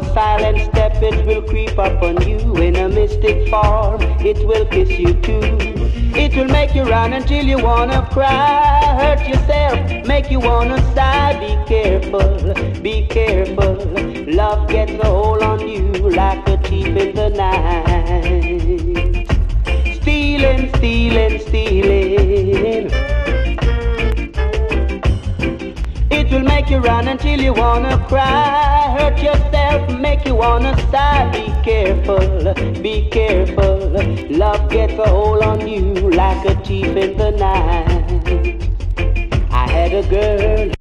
silent step, it will creep up on you in a mystic form. It will kiss you too. It will make you run until you wanna cry, hurt yourself, make you wanna sigh. Be careful, be careful. Love gets a hold on you like a thief in the night. Stealing, stealing, stealing. It will make you run until you wanna cry, hurt yourself, make you wanna sigh. Be careful, be careful. Love gets a hold on you like a thief in the night. I had a girl